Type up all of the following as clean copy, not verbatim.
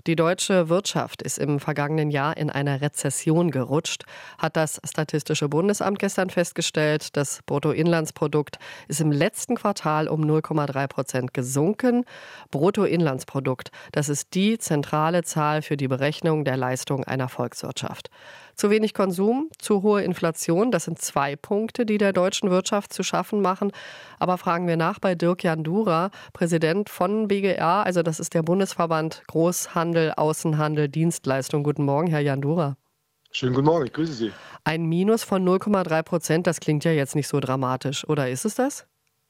Die deutsche Wirtschaft ist im vergangenen Jahr in eine Rezession gerutscht, hat das Statistische Bundesamt gestern festgestellt. Das Bruttoinlandsprodukt ist im letzten Quartal um 0,3% gesunken. Bruttoinlandsprodukt, das ist die zentrale Zahl für die Berechnung der Leistung einer Volkswirtschaft. Zu wenig Konsum, zu hohe Inflation, das sind 2 Punkte, die der deutschen Wirtschaft zu schaffen machen. Aber fragen wir nach bei Dirk Jandura, Präsident von BGA, also das ist der Bundesverband Großhandel, Außenhandel, Dienstleistung. Guten Morgen, Herr Jandura. Schönen guten Morgen, ich grüße Sie. Ein Minus von 0,3%, das klingt ja jetzt nicht so dramatisch, oder ist es das?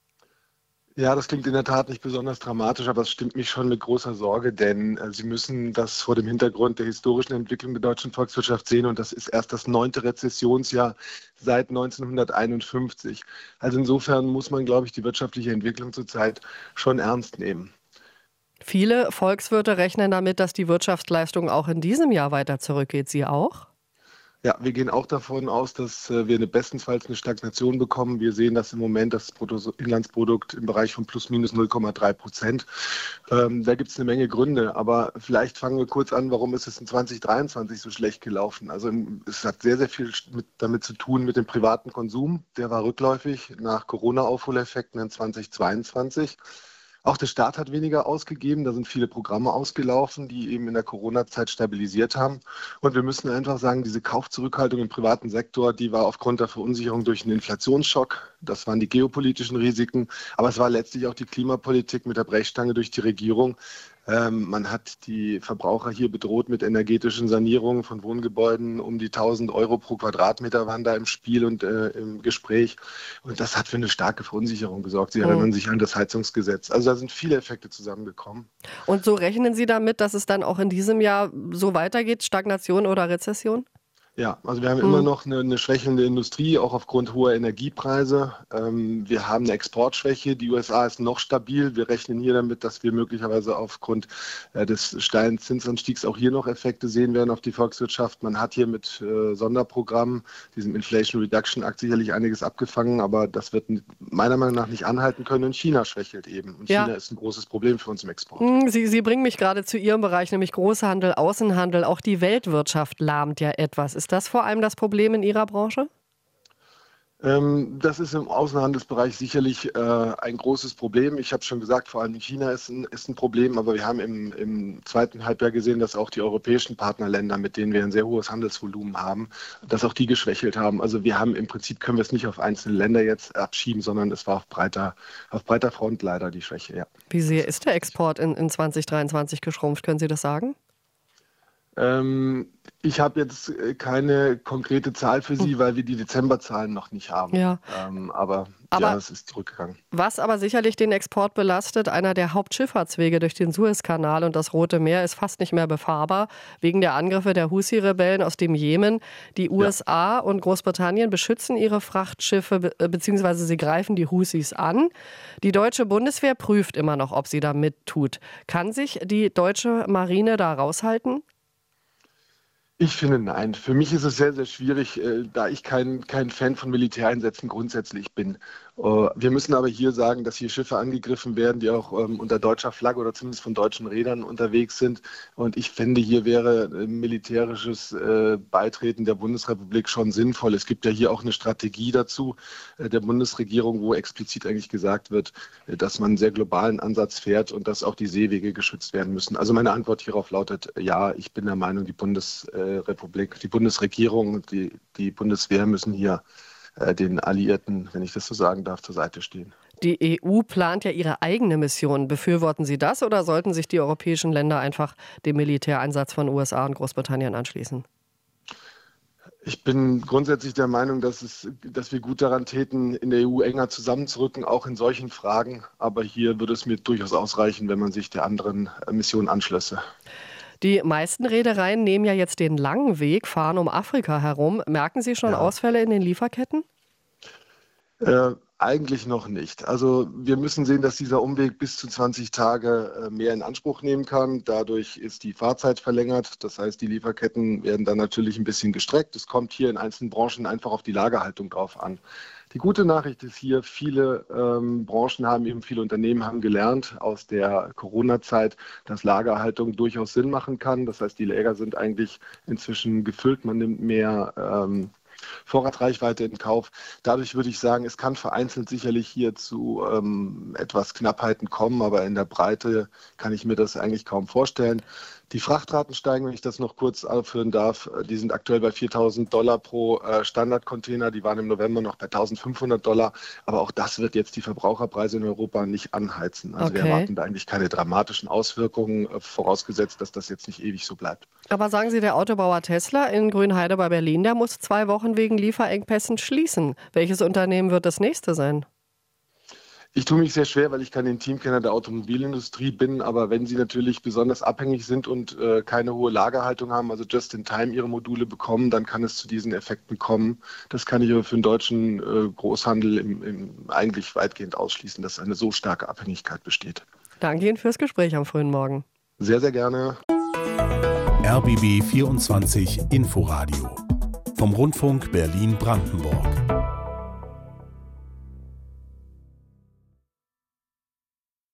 Ja, das klingt in der Tat nicht besonders dramatisch, aber es stimmt mich schon mit großer Sorge, denn Sie müssen das vor dem Hintergrund der historischen Entwicklung der deutschen Volkswirtschaft sehen und das ist erst das 9. Rezessionsjahr seit 1951. Also insofern muss man, glaube ich, die wirtschaftliche Entwicklung zurzeit schon ernst nehmen. Viele Volkswirte rechnen damit, dass die Wirtschaftsleistung auch in diesem Jahr weiter zurückgeht. Sie auch? Ja, wir gehen auch davon aus, dass wir bestenfalls eine Stagnation bekommen. Wir sehen das im Moment, das Bruttoinlandsprodukt im Bereich von plus minus 0,3%. Da gibt es eine Menge Gründe, aber vielleicht fangen wir kurz an, warum ist es in 2023 so schlecht gelaufen? Also es hat sehr, sehr viel damit zu tun mit dem privaten Konsum. Der war rückläufig nach Corona-Aufholeffekten in 2022. Auch der Staat hat weniger ausgegeben. Da sind viele Programme ausgelaufen, die eben in der Corona-Zeit stabilisiert haben. Und wir müssen einfach sagen, diese Kaufzurückhaltung im privaten Sektor, die war aufgrund der Verunsicherung durch einen Inflationsschock. Das waren die geopolitischen Risiken. Aber es war letztlich auch die Klimapolitik mit der Brechstange durch die Regierung. Man hat die Verbraucher hier bedroht mit energetischen Sanierungen von Wohngebäuden. Um die 1.000 Euro pro Quadratmeter waren da im Spiel und im Gespräch. Und das hat für eine starke Verunsicherung gesorgt. Sie erinnern sich an das Heizungsgesetz. Also da sind viele Effekte zusammengekommen. Und so rechnen Sie damit, dass es dann auch in diesem Jahr so weitergeht, Stagnation oder Rezession? Ja, also wir haben immer noch eine schwächelnde Industrie, auch aufgrund hoher Energiepreise. Wir haben eine Exportschwäche. Die USA ist noch stabil. Wir rechnen hier damit, dass wir möglicherweise aufgrund des steilen Zinsanstiegs auch hier noch Effekte sehen werden auf die Volkswirtschaft. Man hat hier mit Sonderprogrammen, diesem Inflation Reduction Act, sicherlich einiges abgefangen, aber das wird meiner Meinung nach nicht anhalten können. Und China schwächelt eben. Und China ist ein großes Problem für uns im Export. Sie bringen mich gerade zu Ihrem Bereich, nämlich Großhandel, Außenhandel. Auch die Weltwirtschaft lahmt ja etwas. Ist das vor allem das Problem in Ihrer Branche? Das ist im Außenhandelsbereich sicherlich ein großes Problem. Ich habe schon gesagt, vor allem in China ist ein Problem, aber wir haben im zweiten Halbjahr gesehen, dass auch die europäischen Partnerländer, mit denen wir ein sehr hohes Handelsvolumen haben, dass auch die geschwächelt haben. Also wir haben im Prinzip, können wir es nicht auf einzelne Länder jetzt abschieben, sondern es war auf breiter Front leider die Schwäche. Ja. Wie sehr ist der Export in 2023 geschrumpft? Können Sie das sagen? Ich habe jetzt keine konkrete Zahl für Sie, weil wir die Dezemberzahlen noch nicht haben. Ja. Aber es ist zurückgegangen. Was aber sicherlich den Export belastet, einer der Hauptschifffahrtswege durch den Suezkanal und das Rote Meer ist fast nicht mehr befahrbar, wegen der Angriffe der Houthi-Rebellen aus dem Jemen. Die USA und Großbritannien beschützen ihre Frachtschiffe, beziehungsweise sie greifen die Houthis an. Die deutsche Bundeswehr prüft immer noch, ob sie da mittut. Kann sich die deutsche Marine da raushalten? Ich finde nein. Für mich ist es sehr, sehr schwierig, da ich kein Fan von Militäreinsätzen grundsätzlich bin. Wir müssen aber hier sagen, dass hier Schiffe angegriffen werden, die auch unter deutscher Flagge oder zumindest von deutschen Rädern unterwegs sind. Und ich fände, hier wäre militärisches Beitreten der Bundesrepublik schon sinnvoll. Es gibt ja hier auch eine Strategie dazu der Bundesregierung, wo explizit eigentlich gesagt wird, dass man einen sehr globalen Ansatz fährt und dass auch die Seewege geschützt werden müssen. Also meine Antwort hierauf lautet, ja, ich bin der Meinung, die Bundesrepublik, die Bundesregierung und die Bundeswehr müssen hier den Alliierten, wenn ich das so sagen darf, zur Seite stehen. Die EU plant ja ihre eigene Mission. Befürworten Sie das oder sollten sich die europäischen Länder einfach dem Militäreinsatz von USA und Großbritannien anschließen? Ich bin grundsätzlich der Meinung, dass wir gut daran täten, in der EU enger zusammenzurücken, auch in solchen Fragen. Aber hier würde es mir durchaus ausreichen, wenn man sich der anderen Mission anschlösse. Die meisten Reedereien nehmen ja jetzt den langen Weg, fahren um Afrika herum. Merken Sie schon Ausfälle in den Lieferketten? Eigentlich noch nicht. Also wir müssen sehen, dass dieser Umweg bis zu 20 Tage mehr in Anspruch nehmen kann. Dadurch ist die Fahrzeit verlängert. Das heißt, die Lieferketten werden dann natürlich ein bisschen gestreckt. Es kommt hier in einzelnen Branchen einfach auf die Lagerhaltung drauf an. Die gute Nachricht ist hier, viele viele Unternehmen haben gelernt aus der Corona-Zeit, dass Lagerhaltung durchaus Sinn machen kann. Das heißt, die Lager sind eigentlich inzwischen gefüllt. Man nimmt mehr Vorratsreichweite in Kauf. Dadurch würde ich sagen, es kann vereinzelt sicherlich hier zu etwas Knappheiten kommen, aber in der Breite kann ich mir das eigentlich kaum vorstellen. Die Frachtraten steigen, wenn ich das noch kurz aufführen darf, die sind aktuell bei $4.000 pro Standardcontainer. Die waren im November noch bei $1.500. Aber auch das wird jetzt die Verbraucherpreise in Europa nicht anheizen. Also wir erwarten da eigentlich keine dramatischen Auswirkungen, vorausgesetzt, dass das jetzt nicht ewig so bleibt. Aber sagen Sie, der Autobauer Tesla in Grünheide bei Berlin, der muss 2 Wochen wegen Lieferengpässen schließen. Welches Unternehmen wird das nächste sein? Ich tue mich sehr schwer, weil ich kein Teamkenner der Automobilindustrie bin, aber wenn Sie natürlich besonders abhängig sind und keine hohe Lagerhaltung haben, also just in time Ihre Module bekommen, dann kann es zu diesen Effekten kommen. Das kann ich aber für den deutschen Großhandel eigentlich weitgehend ausschließen, dass eine so starke Abhängigkeit besteht. Danke Ihnen fürs Gespräch am frühen Morgen. Sehr, sehr gerne. RBB 24 Inforadio vom Rundfunk Berlin-Brandenburg.